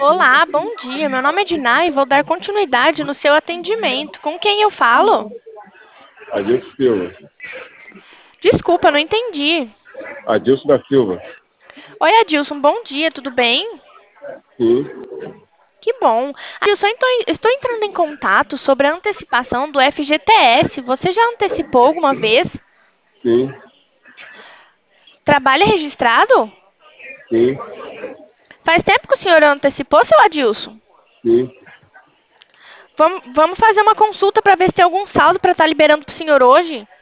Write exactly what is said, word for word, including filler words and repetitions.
Olá, bom dia. Meu nome é Dinah e vou dar continuidade no seu atendimento. Com quem eu falo? Adilson Silva. Desculpa, não entendi. Adilson da Silva. Oi, Adilson, bom dia, tudo bem? Sim, Que bom. Adilson, estou, estou entrando em contato sobre a antecipação do F G T S. Você já antecipou alguma vez? sim, Trabalho registrado? sim, Faz tempo que o senhor antecipou, seu Adilson? sim. Vamos, vamos fazer uma consulta para ver se tem algum saldo para estar liberando para o senhor hoje?